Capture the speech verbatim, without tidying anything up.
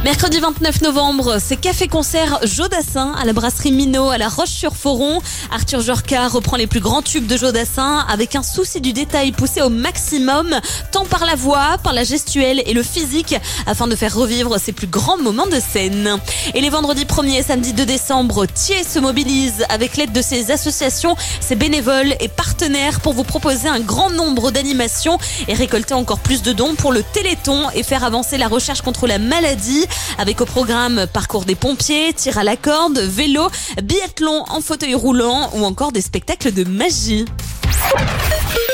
Mercredi vingt-neuf novembre, c'est café-concert Jodassin à la brasserie Minot à La Roche-sur-Foron. Arthur Jorca reprend les plus grands tubes de Jodassin avec un souci du détail poussé au maximum, tant par la voix, par la gestuelle et le physique, afin de faire revivre ses plus grands moments de scène. Et les vendredis premier et samedi deux décembre, Thiers se mobilise avec l'aide de ses associations, ses bénévoles et partenaires pour vous proposer un grand nombre d'animations et récolter encore plus de dons pour le Téléthon et faire avancer la recherche contre la maladie, avec au programme parcours des pompiers, tir à la corde, vélo, biathlon en fauteuil roulant ou encore des spectacles de magie.